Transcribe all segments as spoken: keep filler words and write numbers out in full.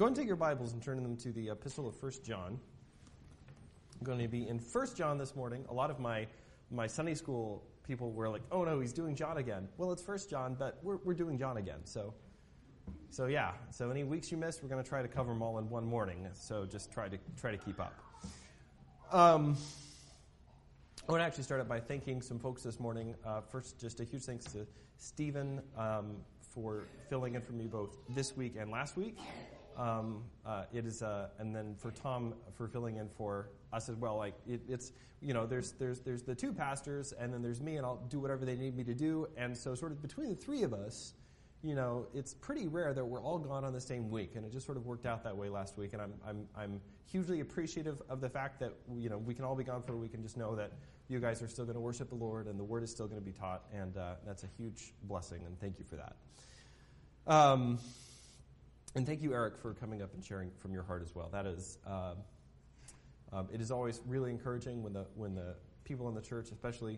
Go and take your Bibles and turn them to the epistle of First John. I'm going to be in First John this morning. A lot of my, my Sunday school people were like, oh no, he's doing John again. Well, it's First John, but we're, we're doing John again. So, so yeah. So any weeks you missed, we're going to try to cover them all in one morning. So just try to try to keep up. Um, I want to actually start out by thanking some folks this morning. Uh, first, just a huge thanks to Stephen um, for filling in for me both this week and last week. Um, uh, it is, uh, and then for Tom for filling in for us as well. Like it, it's, you know, there's there's there's the two pastors, and then there's me, and I'll do whatever they need me to do. And so, sort of between the three of us, you know, it's pretty rare that we're all gone on the same week, and it just sort of worked out that way last week. And I'm I'm I'm hugely appreciative of the fact that you know we can all be gone for a week and just know that you guys are still going to worship the Lord, and the Word is still going to be taught, and uh, that's a huge blessing. And thank you for that. Um. And thank you, Eric, for coming up and sharing from your heart as well. That is, uh, um, it is always really encouraging when the when the people in the church, especially,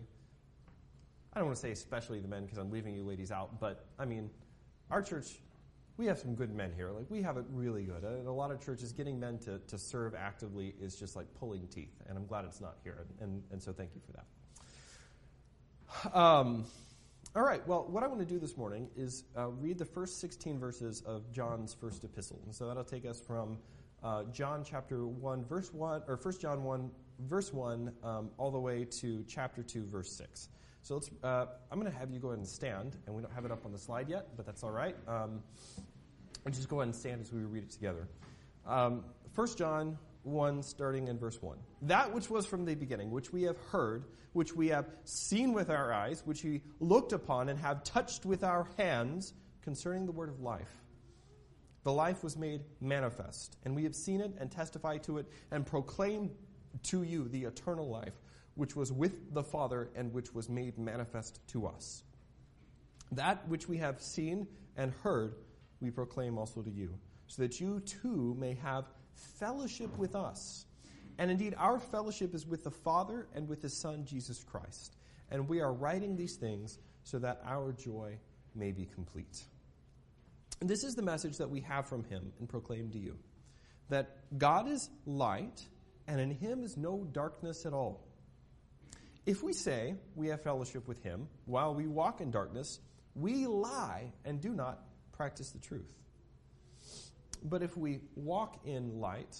I don't want to say especially the men because I'm leaving you ladies out, but I mean, our church, we have some good men here. Like we have it really good. In a lot of churches, getting men to, to serve actively is just like pulling teeth, and I'm glad it's not here. And and, and so thank you for that. Um. All right, well, what I want to do this morning is uh, read the first sixteen verses of John's first epistle. And so that'll take us from uh, John chapter one, verse one, or First John one, verse one, um, all the way to chapter two, verse six. So let's. Uh, I'm going to have you go ahead and stand, and we don't have it up on the slide yet, but that's all right. Um, and just go ahead and stand as we read it together. Um, First John one, starting in verse one. That which was from the beginning, which we have heard, which we have seen with our eyes, which we looked upon and have touched with our hands concerning the word of life. The life was made manifest, and we have seen it and testified to it and proclaimed to you the eternal life, which was with the Father and which was made manifest to us. That which we have seen and heard, we proclaim also to you, so that you too may have fellowship with us. And indeed, our fellowship is with the Father and with His Son, Jesus Christ. And we are writing these things so that our joy may be complete. And this is the message that we have from Him and proclaim to you, that God is light, and in Him is no darkness at all. If we say we have fellowship with Him while we walk in darkness, we lie and do not practice the truth. But if we walk in light,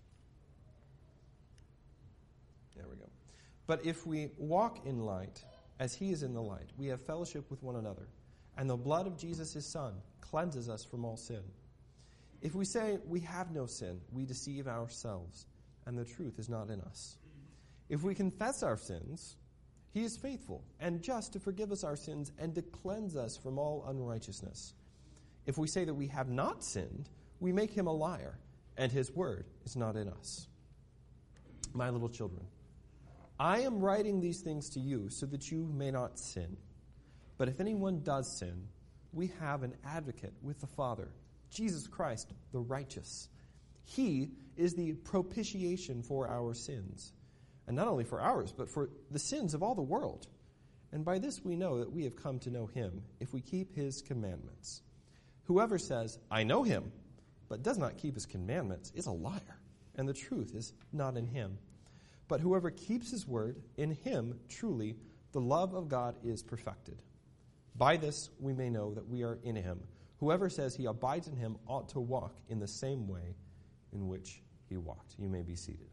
there we go. But if we walk in light, as He is in the light, we have fellowship with one another. And the blood of Jesus, His Son, cleanses us from all sin. If we say we have no sin, we deceive ourselves, and the truth is not in us. If we confess our sins, He is faithful and just to forgive us our sins and to cleanse us from all unrighteousness. If we say that we have not sinned, we make Him a liar, and His word is not in us. My little children, I am writing these things to you so that you may not sin. But if anyone does sin, we have an advocate with the Father, Jesus Christ, the righteous. He is the propitiation for our sins, and not only for ours, but for the sins of all the world. And by this we know that we have come to know Him, if we keep His commandments. Whoever says, I know Him, but does not keep His commandments, is a liar, and the truth is not in him. But whoever keeps His word, in him truly the love of God is perfected. By this we may know that we are in Him. Whoever says he abides in Him ought to walk in the same way in which He walked. You may be seated.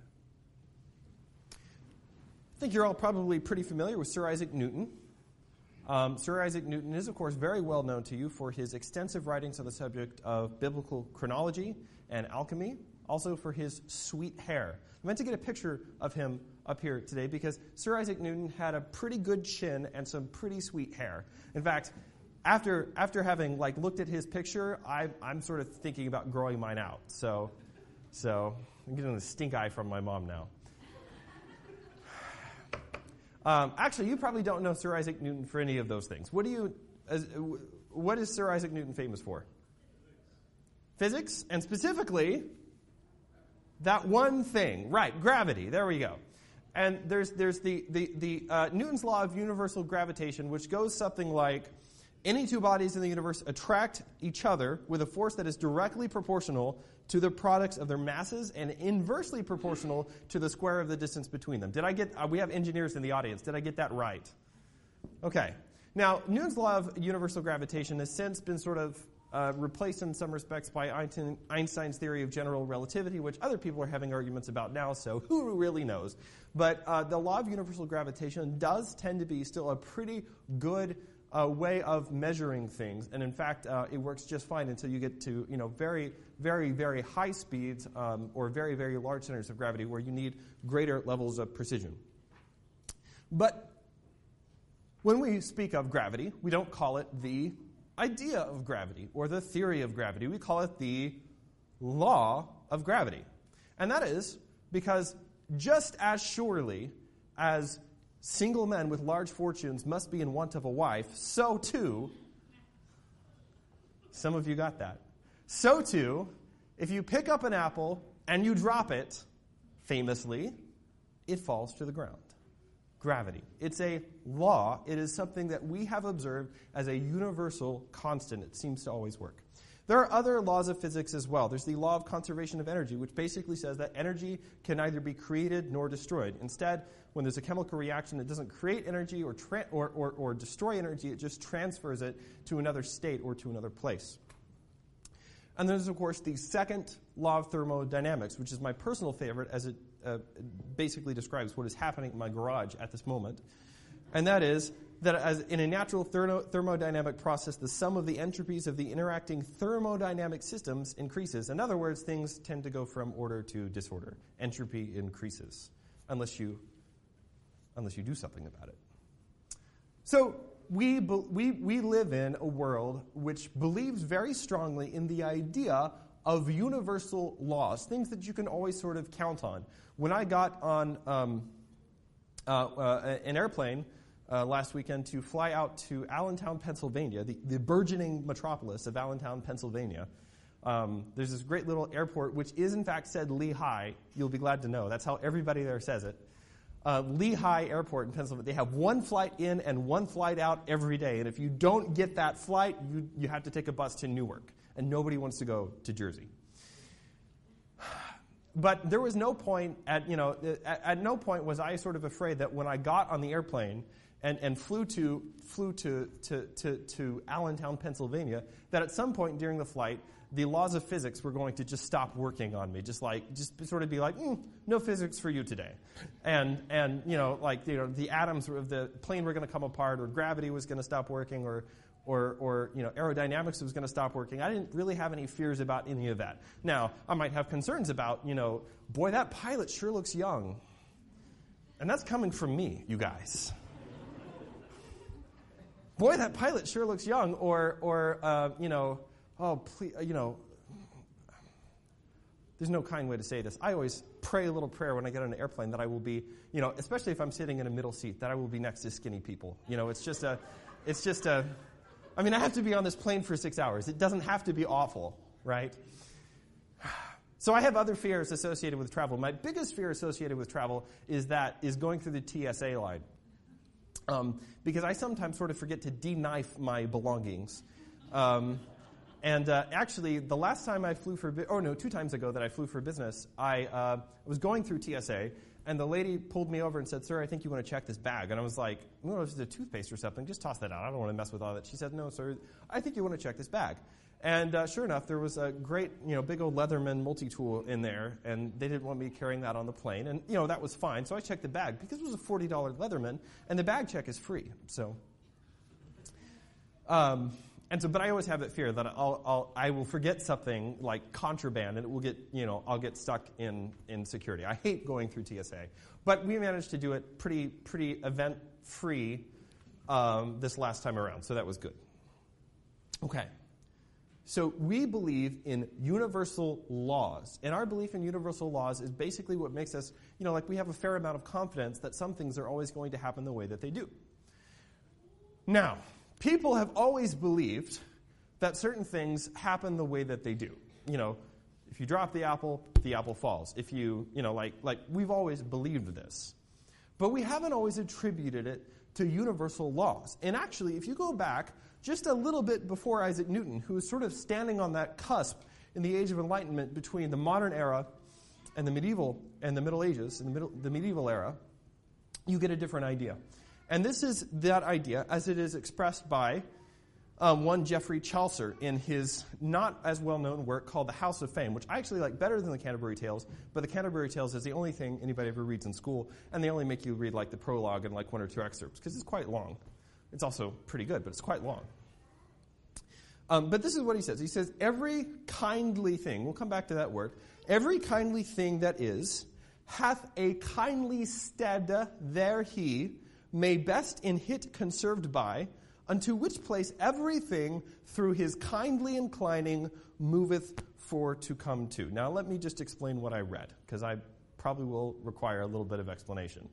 I think you're all probably pretty familiar with Sir Isaac Newton. Um, Sir Isaac Newton is, of course, very well known to you for his extensive writings on the subject of biblical chronology and alchemy, also for his sweet hair. I meant to get a picture of him up here today because Sir Isaac Newton had a pretty good chin and some pretty sweet hair. In fact, after after having like looked at his picture, I, I'm sort of thinking about growing mine out. So, so I'm getting the stink eye from my mom now. Um, actually, you probably don't know Sir Isaac Newton for any of those things. What do you? As, what is Sir Isaac Newton famous for? Physics, and specifically that one thing, right? Gravity. There we go. And there's there's the the the uh, Newton's law of universal gravitation, which goes something like: Any two bodies in the universe attract each other with a force that is directly proportional to the products of their masses and inversely proportional to the square of the distance between them. Did I get, uh, we have engineers in the audience. Did I get that right? Okay. Now, Newton's law of universal gravitation has since been sort of uh, replaced in some respects by Einstein's theory of general relativity, which other people are having arguments about now, so who really knows? But uh, the law of universal gravitation does tend to be still a pretty good a way of measuring things, and in fact, uh, it works just fine until you get to you know very, very, very high speeds um, or very, very large centers of gravity where you need greater levels of precision. But when we speak of gravity, we don't call it the idea of gravity or the theory of gravity. We call it the law of gravity, and that is because just as surely as single men with large fortunes must be in want of a wife, so too, some of you got that, so too, if you pick up an apple and you drop it, famously, it falls to the ground. Gravity. It's a law. It is something that we have observed as a universal constant. It seems to always work. There are other laws of physics as well. There's the law of conservation of energy, which basically says that energy can neither be created nor destroyed. Instead, when there's a chemical reaction, it doesn't create energy or, tra- or, or, or destroy energy. It just transfers it to another state or to another place. And there's, of course, the second law of thermodynamics, which is my personal favorite, as it uh, basically describes what is happening in my garage at this moment. And that is that as in a natural thermo- thermodynamic process, the sum of the entropies of the interacting thermodynamic systems increases. In other words, things tend to go from order to disorder. Entropy increases, unless you, unless you do something about it. So we, be, we, we live in a world which believes very strongly in the idea of universal laws, things that you can always sort of count on. When I got on um, uh, uh, an airplane Uh, last weekend to fly out to Allentown, Pennsylvania, the, the burgeoning metropolis of Allentown, Pennsylvania. Um, there's this great little airport, which is in fact said Lehigh. You'll be glad to know. That's how everybody there says it. Uh, Lehigh Airport in Pennsylvania. They have one flight in and one flight out every day. And if you don't get that flight, you, you have to take a bus to Newark. And nobody wants to go to Jersey. But there was no point at, you know, at, at no point was I sort of afraid that when I got on the airplane And, and flew to flew to, to, to, to Allentown, Pennsylvania, that at some point during the flight, the laws of physics were going to just stop working on me, just like just sort of be like, mm, no physics for you today, and and you know like you know the atoms of the plane were going to come apart, or gravity was going to stop working, or or or you know aerodynamics was going to stop working. I didn't really have any fears about any of that. Now I might have concerns about you know boy that pilot sure looks young, and that's coming from me, you guys. Boy, that pilot sure looks young, or, or uh, you know, oh, please, you know, there's no kind way to say this. I always pray a little prayer when I get on an airplane that I will be, you know, especially if I'm sitting in a middle seat, that I will be next to skinny people. You know, it's just a, it's just a, I mean, I have to be on this plane for six hours. It doesn't have to be awful, right? So I have other fears associated with travel. My biggest fear associated with travel is that, is going through the T S A line. Um, because I sometimes sort of forget to de-knife my belongings. Um, and uh, actually, the last time I flew for, oh no, two times ago that I flew for business, I uh, was going through T S A, and the lady pulled me over and said, "Sir, I think you want to check this bag." And I was like, "No, this is a toothpaste or something. Just toss that out. I don't want to mess with all that." She said, "No, sir, I think you want to check this bag." And uh, sure enough, there was a great, you know, big old Leatherman multi-tool in there, and they didn't want me carrying that on the plane. And, you know, that was fine. So I checked the bag because it was a forty dollars Leatherman, and the bag check is free. So, um, and so, but I always have that fear that I'll, I'll, I will forget something like contraband, and it will get, you know, I'll get stuck in, in security. I hate going through T S A. But we managed to do it pretty, pretty event-free um, this last time around, so that was good. Okay. So we believe in universal laws. And our belief in universal laws is basically what makes us, you know, like we have a fair amount of confidence that some things are always going to happen the way that they do. Now, people have always believed that certain things happen the way that they do. You know, if you drop the apple, the apple falls. If you, you know, like, like we've always believed this. But we haven't always attributed it to universal laws. And actually, if you go back just a little bit before Isaac Newton, who was sort of standing on that cusp in the Age of Enlightenment between the modern era and the medieval and the Middle Ages, in the, middle, the medieval era, you get a different idea. And this is that idea as it is expressed by um, one Geoffrey Chaucer in his not as well-known work called The House of Fame, which I actually like better than the Canterbury Tales, but the Canterbury Tales is the only thing anybody ever reads in school, and they only make you read like the prologue and like one or two excerpts, because it's quite long. It's also pretty good, but it's quite long. Um, but this is what he says. He says, every kindly thing, we'll come back to that word, every kindly thing that is, hath a kindly stead there he, may best in hit conserved by, unto which place everything through his kindly inclining moveth for to come to. Now let me just explain what I read, because I probably will require a little bit of explanation.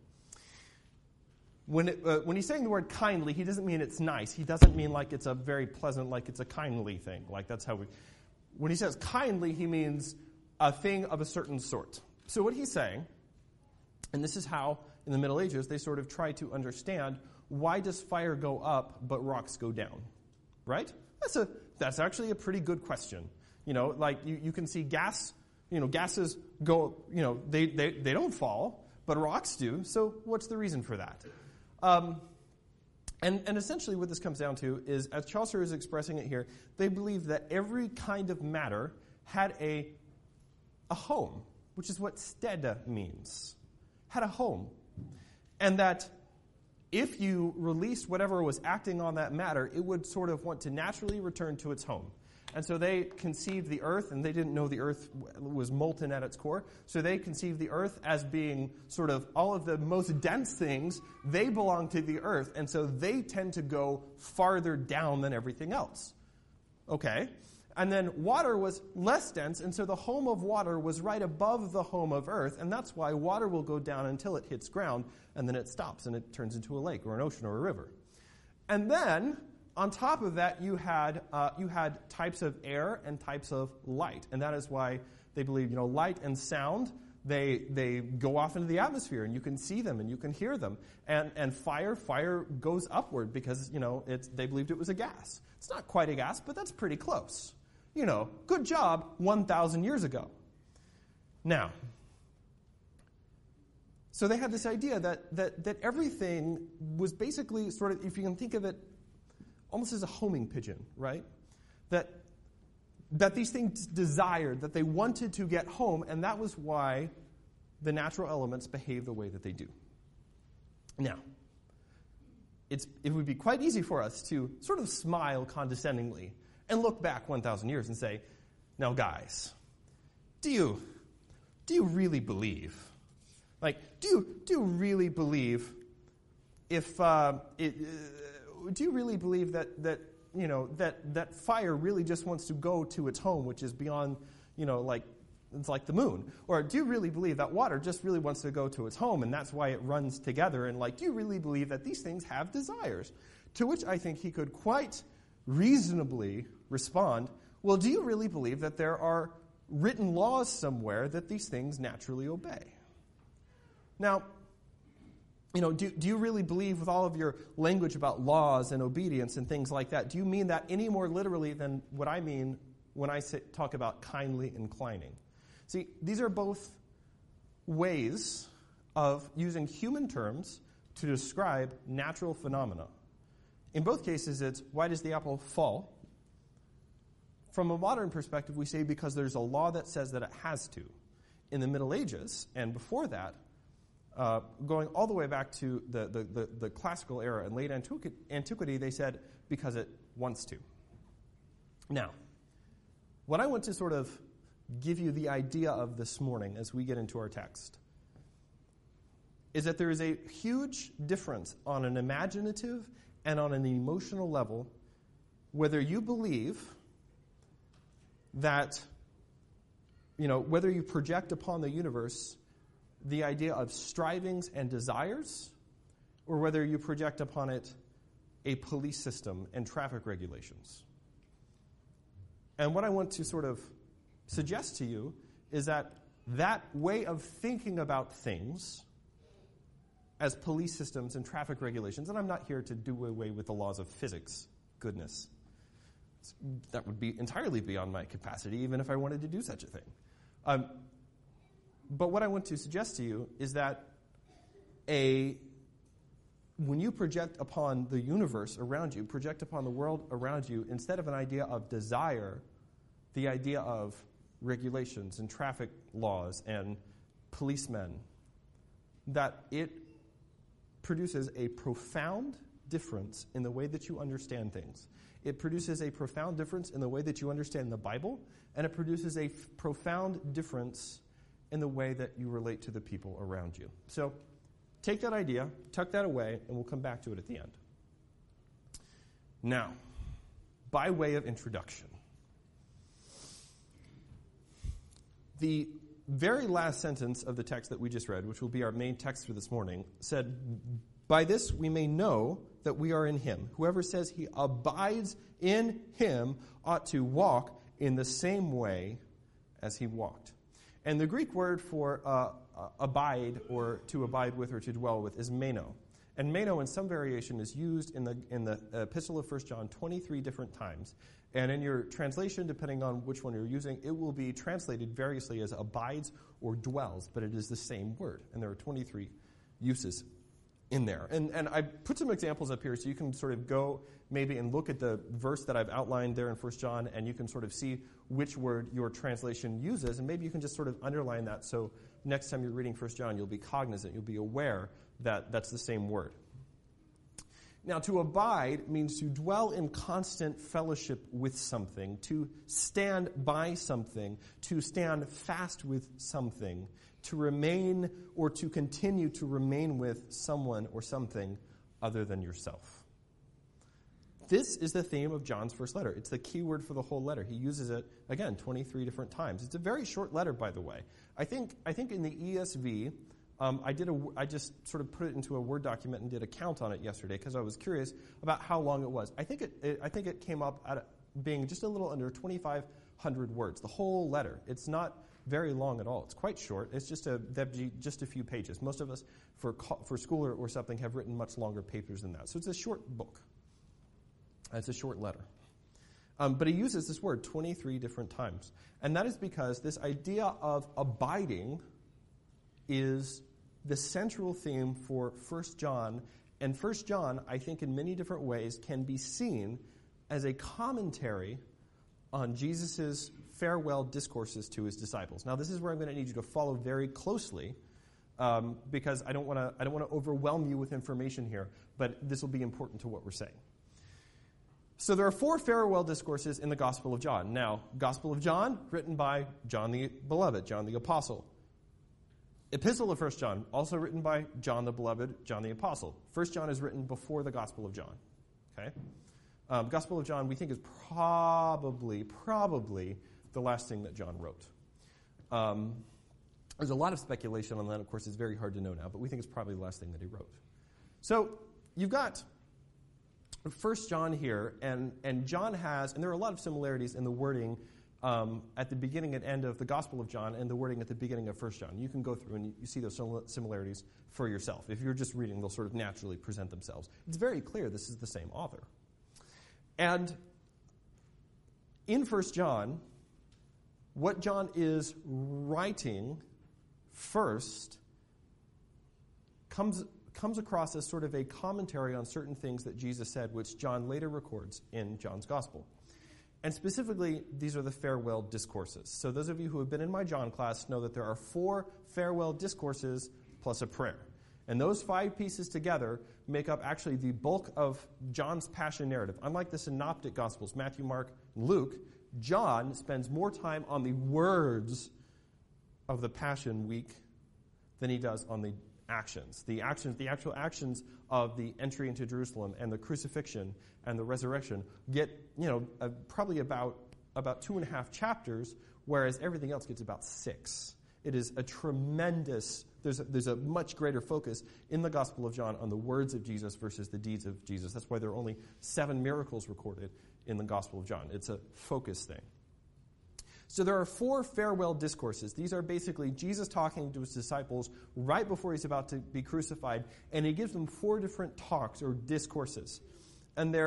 When, it, uh, when he's saying the word kindly, he doesn't mean it's nice. He doesn't mean like it's a very pleasant, like it's a kindly thing. Like that's how we... When he says kindly, he means a thing of a certain sort. So what he's saying, and this is how, in the Middle Ages, they sort of try to understand, why does fire go up but rocks go down? Right? That's a that's actually a pretty good question. You know, like you, you can see gas, you know, gases go, you know, they, they, they don't fall, but rocks do. So what's the reason for that? Um, and, and essentially what this comes down to is, as Chaucer is expressing it here, they believe that every kind of matter had a, a home, which is what stead means, had a home. And that if you released whatever was acting on that matter, it would sort of want to naturally return to its home. And so they conceived the earth, and they didn't know the earth was molten at its core, so they conceived the earth as being sort of all of the most dense things, they belong to the earth, and so they tend to go farther down than everything else. Okay? And then water was less dense, and so the home of water was right above the home of earth, and that's why water will go down until it hits ground, and then it stops, and it turns into a lake or an ocean or a river. And then, on top of that, you had uh, you had types of air and types of light, and that is why they believe, you know, light and sound, they they go off into the atmosphere, and you can see them, and you can hear them. And and fire, fire goes upward because, you know, it's, they believed it was a gas. It's not quite a gas, but that's pretty close. You know, good job one thousand years ago. Now, so they had this idea that, that, that everything was basically sort of, if you can think of it almost as a homing pigeon, right? That, that these things desired, that they wanted to get home, and that was why the natural elements behave the way that they do. Now, it's, it would be quite easy for us to sort of smile condescendingly and look back one thousand years and say, now guys, do you, do you really believe, like, do you, do you really believe if, uh, it, uh, do you really believe that, that, you know, that, that fire really just wants to go to its home, which is beyond, you know, like, it's like the moon? Or do you really believe that water just really wants to go to its home, and that's why it runs together? And, like, do you really believe that these things have desires? To which I think he could quite reasonably respond, well, do you really believe that there are written laws somewhere that these things naturally obey? Now, you know, do, do you really believe with all of your language about laws and obedience and things like that, do you mean that any more literally than what I mean when I say, talk about kindly inclining? See, these are both ways of using human terms to describe natural phenomena. In both cases, it's, why does the apple fall? From a modern perspective, we say because there's a law that says that it has to. In the Middle Ages, and before that, uh, going all the way back to the, the, the, the classical era and late antiqu- antiquity, they said because it wants to. Now, what I want to sort of give you the idea of this morning as we get into our text is that there is a huge difference on an imaginative and on an emotional level whether you believe that, you know, whether you project upon the universe the idea of strivings and desires, or whether you project upon it a police system and traffic regulations. And what I want to sort of suggest to you is that that way of thinking about things as police systems and traffic regulations, and I'm not here to do away with the laws of physics goodness. That would be entirely beyond my capacity, even if I wanted to do such a thing. Um, but what I want to suggest to you is that a when you project upon the universe around you, project upon the world around you, instead of an idea of desire, the idea of regulations and traffic laws and policemen, that it produces a profound difference in the way that you understand things. It produces a profound difference in the way that you understand the Bible, and it produces a f- profound difference in the way that you relate to the people around you. So take that idea, tuck that away, and we'll come back to it at the end. Now, by way of introduction, the very last sentence of the text that we just read, which will be our main text for this morning, said, "By this we may know that we are in him. Whoever says he abides in him ought to walk in the same way as he walked." And the Greek word for uh, uh, abide, or to abide with, or to dwell with, is meno. And meno, in some variation, is used in the in the Epistle of First John twenty-three different times. And in your translation, depending on which one you're using, it will be translated variously as abides or dwells, but it is the same word. And there are twenty-three uses in there. And and I put some examples up here so you can sort of go maybe and look at the verse that I've outlined there in First John, and you can sort of see which word your translation uses, and maybe you can just sort of underline that so next time you're reading First John, you'll be cognizant, you'll be aware that that's the same word. Now, to abide means to dwell in constant fellowship with something, to stand by something, to stand fast with something, to remain or to continue to remain with someone or something other than yourself. This is the theme of John's first letter. It's the key word for the whole letter. He uses it, again, twenty-three different times. It's a very short letter, by the way. I think I think in the E S V, um, I did a, I just sort of put it into a Word document and did a count on it yesterday because I was curious about how long it was. I think it, it I think it came up at being just a little under twenty-five hundred words, the whole letter. It's not very long at all. It's quite short. It's just a just a few pages. Most of us, for for school or, or something, have written much longer papers than that. So it's a short book. It's a short letter. Um, but he uses this word twenty-three different times. And that is because this idea of abiding is the central theme for First John. And First John, I think in many different ways, can be seen as a commentary on Jesus' farewell discourses to his disciples. Now, this is where I'm going to need you to follow very closely, um, because I don't want to I don't want to overwhelm you with information here, but this will be important to what we're saying. So there are four farewell discourses in the Gospel of John. Now, Gospel of John, written by John the Beloved, John the Apostle. Epistle of First John, also written by John the Beloved, John the Apostle. First John is written before the Gospel of John. Okay, um, Gospel of John, we think, is probably, probably the last thing that John wrote. Um, there's a lot of speculation on that. Of course, it's very hard to know now, but we think it's probably the last thing that he wrote. So you've got First John here, and, and John has, and there are a lot of similarities in the wording um, at the beginning and end of the Gospel of John and the wording at the beginning of First John. You can go through and you see those similarities for yourself. If you're just reading, they'll sort of naturally present themselves. It's very clear this is the same author. And in First John, what John is writing first comes comes across as sort of a commentary on certain things that Jesus said, which John later records in John's Gospel. And specifically, these are the farewell discourses. So those of you who have been in my John class know that there are four farewell discourses plus a prayer. And those five pieces together make up actually the bulk of John's passion narrative. Unlike the synoptic Gospels, Matthew, Mark, and Luke, John spends more time on the words of the Passion Week than he does on the actions. The actions, the actual actions of the entry into Jerusalem and the crucifixion and the resurrection get, you know, uh, probably about about two and a half chapters, whereas everything else gets about six. It is a tremendous, there's a, there's a much greater focus in the Gospel of John on the words of Jesus versus the deeds of Jesus. That's why there are only seven miracles recorded in the Gospel of John. It's a focus thing. So there are four farewell discourses. These are basically Jesus talking to his disciples right before he's about to be crucified, and he gives them four different talks or discourses. And they're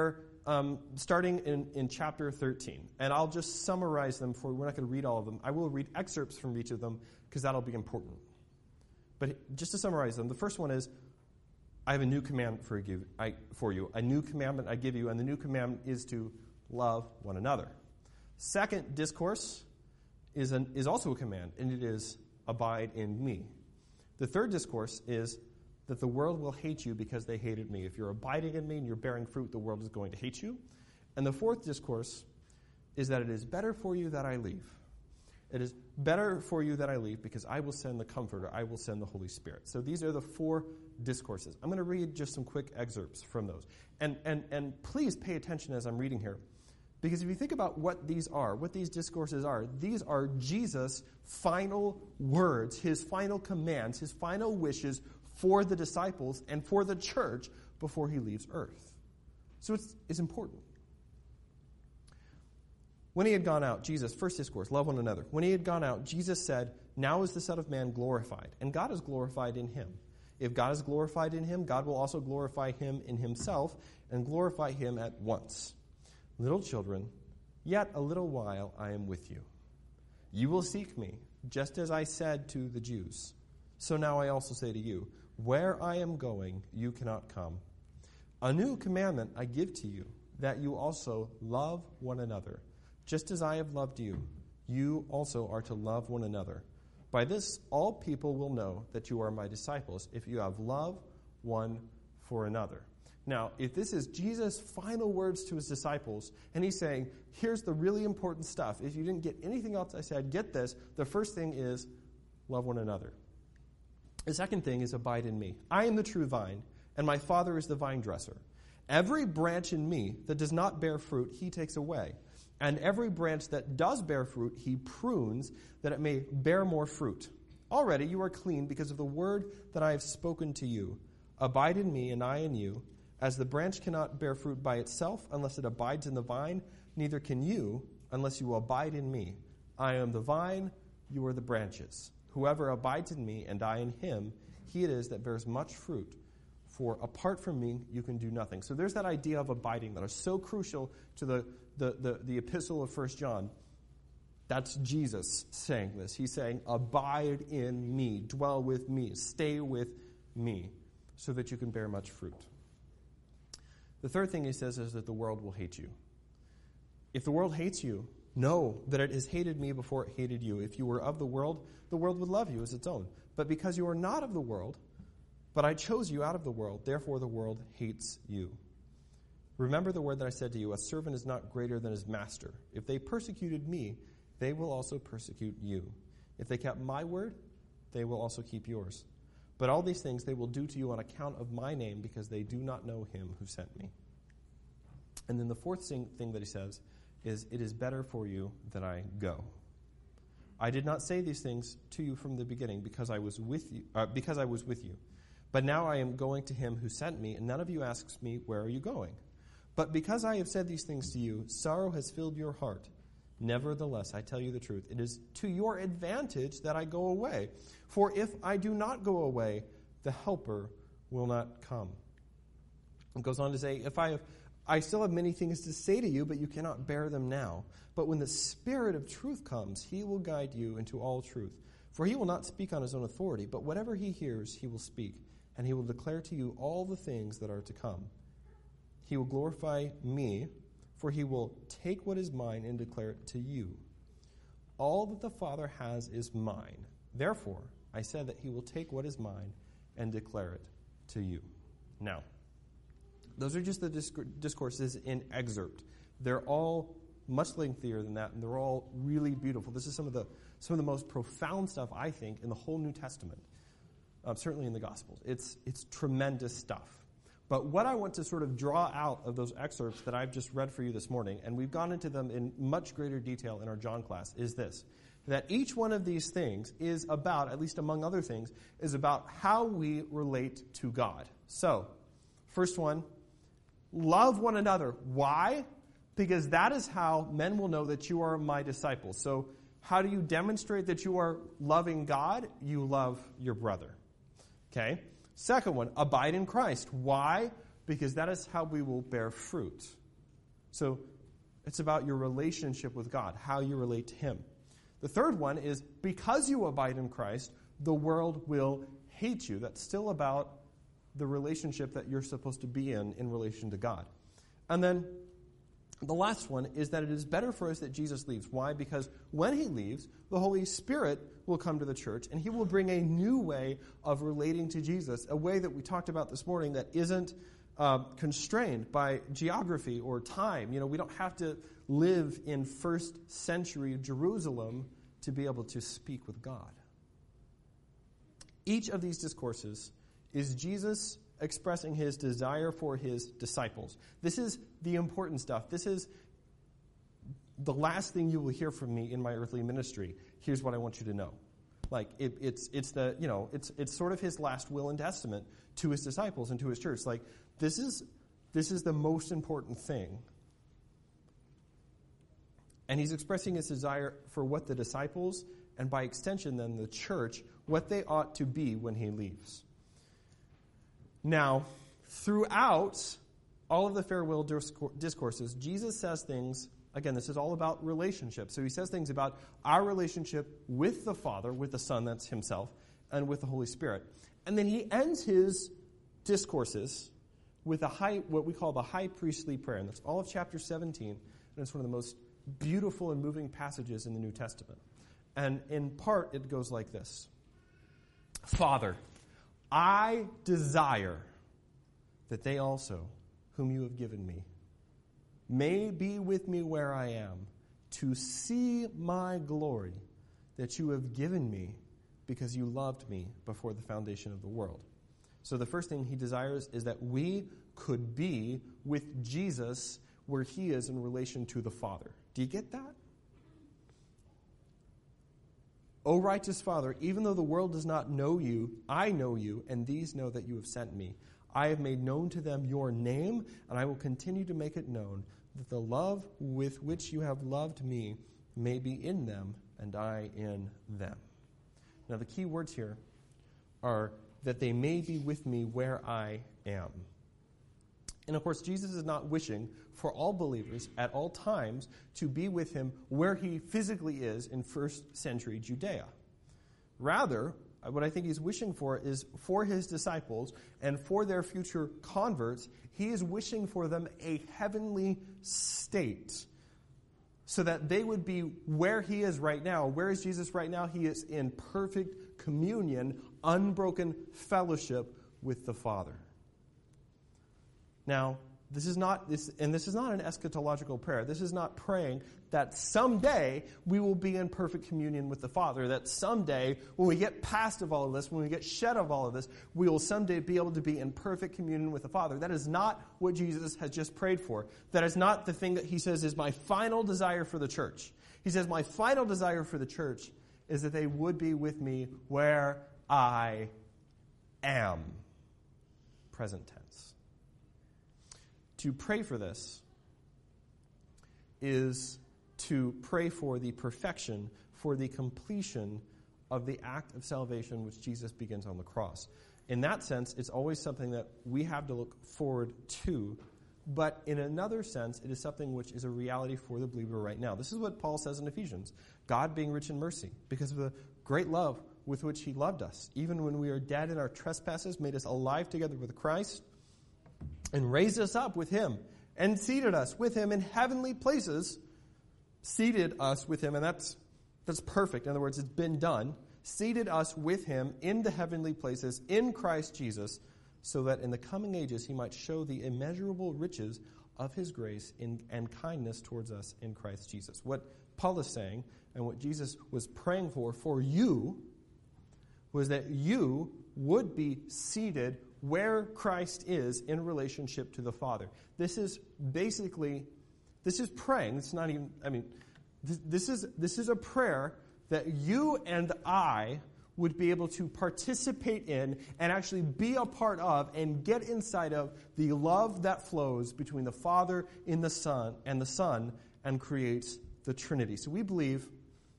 um, starting in, in chapter thirteen. And I'll just summarize them for you. We're not going to read all of them. I will read excerpts from each of them because that'll be important. But just to summarize them, the first one is, I have a new command for you, I, for you. A new commandment I give you, and the new commandment is to love one another. Second discourse is, an, is also a command, and it is, abide in me. The third discourse is that the world will hate you because they hated me. If you're abiding in me and you're bearing fruit, the world is going to hate you. And the fourth discourse is that it is better for you that I leave. It is better for you that I leave because I will send the Comforter. I will send the Holy Spirit. So these are the four discourses. I'm going to read just some quick excerpts from those. And, and, and please pay attention as I'm reading here. Because if you think about what these are, what these discourses are, these are Jesus' final words, his final commands, his final wishes for the disciples and for the church before he leaves earth. So it's, it's important. When he had gone out, Jesus, first discourse, love one another. When he had gone out, Jesus said, now is the Son of Man glorified, and God is glorified in him. If God is glorified in him, God will also glorify him in himself and glorify him at once. Little children, yet a little while I am with you. You will seek me, just as I said to the Jews. So now I also say to you, where I am going, you cannot come. A new commandment I give to you, that you also love one another. Just as I have loved you, you also are to love one another. By this, all people will know that you are my disciples, if you have love one for another. Now, if this is Jesus' final words to his disciples, and he's saying, here's the really important stuff. If you didn't get anything else I said, get this. The first thing is love one another. The second thing is abide in me. I am the true vine, and my Father is the vine dresser. Every branch in me that does not bear fruit, he takes away. And every branch that does bear fruit, he prunes, that it may bear more fruit. Already you are clean because of the word that I have spoken to you. Abide in me, and I in you. As the branch cannot bear fruit by itself unless it abides in the vine, neither can you unless you abide in me. I am the vine, you are the branches. Whoever abides in me and I in him, he it is that bears much fruit. For apart from me, you can do nothing. So there's that idea of abiding that is so crucial to the, the, the, the epistle of First John. That's Jesus saying this. He's saying, abide in me, dwell with me, stay with me, so that you can bear much fruit. The third thing he says is that the world will hate you. If the world hates you, know that it has hated me before it hated you. If you were of the world, the world would love you as its own. But because you are not of the world, but I chose you out of the world, therefore the world hates you. Remember the word that I said to you, a servant is not greater than his master. If they persecuted me, they will also persecute you. If they kept my word, they will also keep yours. But all these things they will do to you on account of my name, because they do not know him who sent me. And then the fourth thing that he says is, it is better for you that I go. I did not say these things to you from the beginning because I was with you, uh, because I was with you. But now I am going to him who sent me, and none of you asks me, where are you going? But because I have said these things to you, sorrow has filled your heart. Nevertheless, I tell you the truth, it is to your advantage that I go away. For if I do not go away, the Helper will not come. It goes on to say, if I have, I still have many things to say to you, but you cannot bear them now. But when the Spirit of truth comes, he will guide you into all truth. For he will not speak on his own authority, but whatever he hears, he will speak, and he will declare to you all the things that are to come. He will glorify me, for he will take what is mine and declare it to you. All that the Father has is mine. Therefore, I said that he will take what is mine and declare it to you. Now, those are just the discourses in excerpt. They're all much lengthier than that, and they're all really beautiful. This is some of the some of the most profound stuff, I think, in the whole New Testament, um, certainly in the Gospels. It's it's tremendous stuff. But what I want to sort of draw out of those excerpts that I've just read for you this morning, and we've gone into them in much greater detail in our John class, is this, that each one of these things is about, at least among other things, is about how we relate to God. So, first one, love one another. Why? Because that is how men will know that you are my disciples. So, how do you demonstrate that you are loving God? You love your brother. Okay? Second one, abide in Christ. Why? Because that is how we will bear fruit. So it's about your relationship with God, how you relate to him. The third one is because you abide in Christ, the world will hate you. That's still about the relationship that you're supposed to be in in relation to God. And then the last one is that it is better for us that Jesus leaves. Why? Because when he leaves, the Holy Spirit will come to the church, and he will bring a new way of relating to Jesus, a way that we talked about this morning that isn't uh, constrained by geography or time. You know, we don't have to live in first century Jerusalem to be able to speak with God. Each of these discourses is Jesus expressing his desire for his disciples. This is the important stuff. This is the last thing you will hear from me in my earthly ministry. Here's what I want you to know. Like it, it's it's the you know it's it's sort of his last will and testament to his disciples and to his church. Like this is this is the most important thing. And he's expressing his desire for what the disciples, and by extension then the church, what they ought to be when he leaves. Now, throughout all of the farewell discourses, Jesus says things, again, this is all about relationships. So he says things about our relationship with the Father, with the Son, that's himself, and with the Holy Spirit. And then he ends his discourses with a high, what we call the high priestly prayer. And that's all of chapter seventeen, and it's one of the most beautiful and moving passages in the New Testament. And in part, it goes like this. Father, I desire that they also, whom you have given me, may be with me where I am, to see my glory that you have given me because you loved me before the foundation of the world. So the first thing he desires is that we could be with Jesus where he is in relation to the Father. Do you get that? O righteous Father, even though the world does not know you, I know you, and these know that you have sent me. I have made known to them your name, and I will continue to make it known, that the love with which you have loved me may be in them, and I in them. Now the key words here are that they may be with me where I am. And of course, Jesus is not wishing for all believers at all times to be with him where he physically is in first century Judea. Rather, what I think he's wishing for is for his disciples and for their future converts, he is wishing for them a heavenly state so that they would be where he is right now. Where is Jesus right now? He is in perfect communion, unbroken fellowship with the Father. Now, this is not this, and this is not an eschatological prayer. This is not praying that someday we will be in perfect communion with the Father. That someday, when we get past of all of this, when we get shed of all of this, we will someday be able to be in perfect communion with the Father. That is not what Jesus has just prayed for. That is not the thing that he says is my final desire for the church. He says my final desire for the church is that they would be with me where I am. Present tense. To pray for this is to pray for the perfection, for the completion of the act of salvation which Jesus begins on the cross. In that sense, it's always something that we have to look forward to, but in another sense, it is something which is a reality for the believer right now. This is what Paul says in Ephesians, God being rich in mercy, because of the great love with which he loved us, even when we are dead in our trespasses, made us alive together with Christ, and raised us up with him, and seated us with him in heavenly places, seated us with him, and that's that's perfect. In other words, it's been done. Seated us with him in the heavenly places in Christ Jesus, so that in the coming ages he might show the immeasurable riches of his grace in, and kindness towards us in Christ Jesus. What Paul is saying, and what Jesus was praying for, for you, was that you would be seated where Christ is in relationship to the Father. This is basically, this is praying. It's not even, I mean, this, this is this is a prayer that you and I would be able to participate in and actually be a part of and get inside of the love that flows between the Father in the Son and the Son and creates the Trinity. So we believe,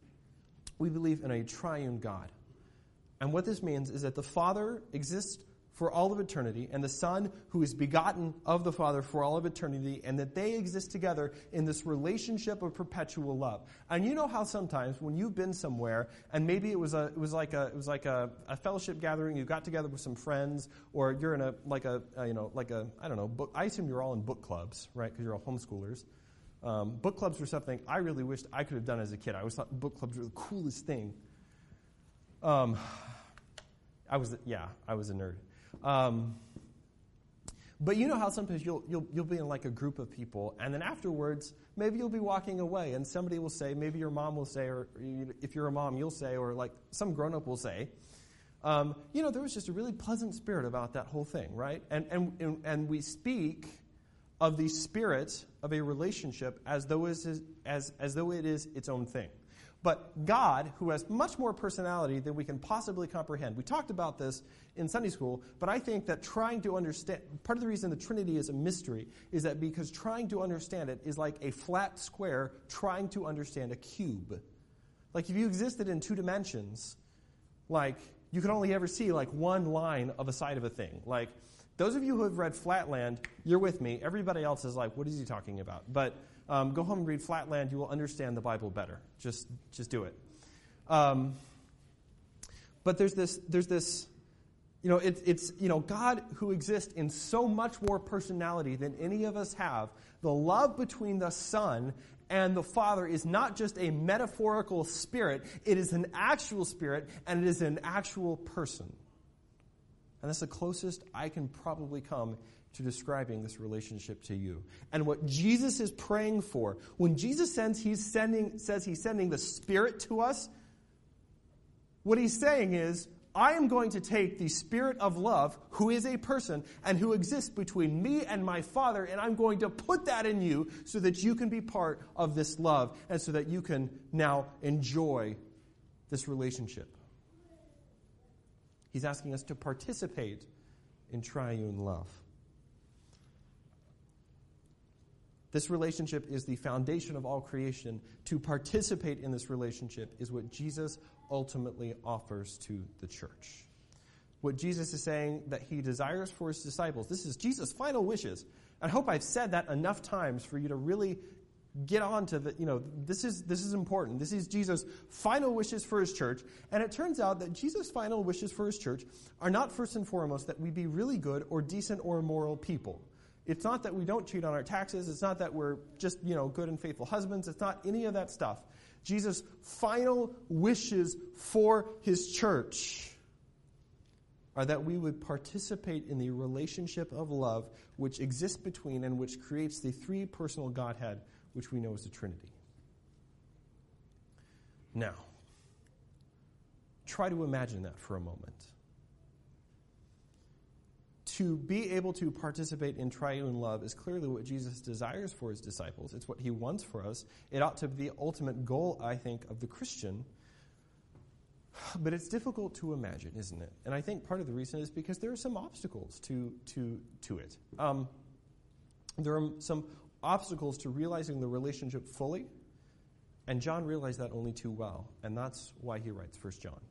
we believe in a triune God. And what this means is that the Father exists for all of eternity, and the Son who is begotten of the Father for all of eternity, and that they exist together in this relationship of perpetual love. And you know how sometimes when you've been somewhere, and maybe it was a it was like a it was like a, a fellowship gathering, you got together with some friends, or you're in a like a, a you know like a I don't know book. I assume you're all in book clubs, right? Because you're all homeschoolers. Um, book clubs were something I really wished I could have done as a kid. I always thought book clubs were the coolest thing. Um, I was yeah, I was a nerd. Um, but you know how sometimes you'll, you'll you'll be in like a group of people, and then afterwards, maybe you'll be walking away, and somebody will say, maybe your mom will say, or if you're a mom, you'll say, or like some grown-up will say, um, you know, there was just a really pleasant spirit about that whole thing, right? And and and, and we speak of the spirit of a relationship as though it is as as though it is its own thing. But God, who has much more personality than we can possibly comprehend. We talked about this in Sunday school, but I think that trying to understand, part of the reason the Trinity is a mystery is that because trying to understand it is like a flat square trying to understand a cube. Like if you existed in two dimensions, like you can only ever see like one line of a side of a thing. Like those of you who have read Flatland, you're with me. Everybody else is like, what is he talking about? But Um, go home and read Flatland. You will understand the Bible better. Just, just do it. Um, but there's this, there's this, you know, it's, it's, you know, God who exists in so much more personality than any of us have. The love between the Son and the Father is not just a metaphorical spirit. It is an actual spirit, and it is an actual person. And that's the closest I can probably come to describing this relationship to you. And what Jesus is praying for, when Jesus sends, he's sending, says he's sending the Spirit to us, what he's saying is, I am going to take the Spirit of love, who is a person and who exists between me and my Father, and I'm going to put that in you so that you can be part of this love and so that you can now enjoy this relationship. He's asking us to participate in triune love. This relationship is the foundation of all creation. To participate in this relationship is what Jesus ultimately offers to the church. What Jesus is saying that he desires for his disciples. This is Jesus' final wishes. I hope I've said that enough times for you to really get on to the, you know, this is this is important. This is Jesus' final wishes for his church. And it turns out that Jesus' final wishes for his church are not first and foremost that we be really good or decent or moral people. It's not that we don't cheat on our taxes. It's not that we're just, you know, good and faithful husbands. It's not any of that stuff. Jesus' final wishes for his church are that we would participate in the relationship of love which exists between and which creates the three-personal Godhead, which we know as the Trinity. Now, try to imagine that for a moment. To be able to participate in triune love is clearly what Jesus desires for his disciples. It's what he wants for us. It ought to be the ultimate goal, I think, of the Christian. But it's difficult to imagine, isn't it? And I think part of the reason is because there are some obstacles to, to, to it. Um, there are some obstacles to realizing the relationship fully, and John realized that only too well, and that's why he writes First John.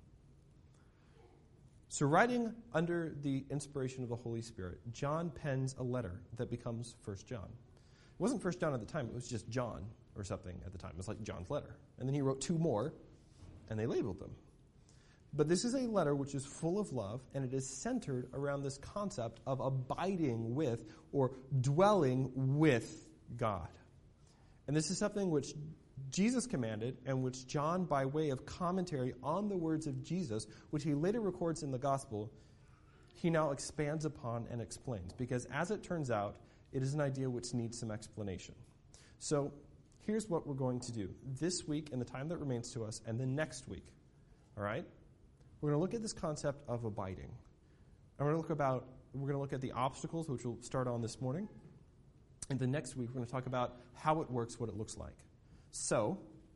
So writing under the inspiration of the Holy Spirit, John pens a letter that becomes First John. It wasn't First John at the time, it was just John or something at the time. It was like John's letter. And then he wrote two more, and they labeled them. But this is a letter which is full of love, and it is centered around this concept of abiding with or dwelling with God. And this is something which Jesus commanded, and which John, by way of commentary on the words of Jesus, which he later records in the gospel, he now expands upon and explains. Because as it turns out, it is an idea which needs some explanation. So here's what we're going to do this week in the time that remains to us, and then next week. All right? We're going to look at this concept of abiding. And we're going to look about we're going to look at the obstacles, which we'll start on this morning. And then next week, we're going to talk about how it works, what it looks like. So,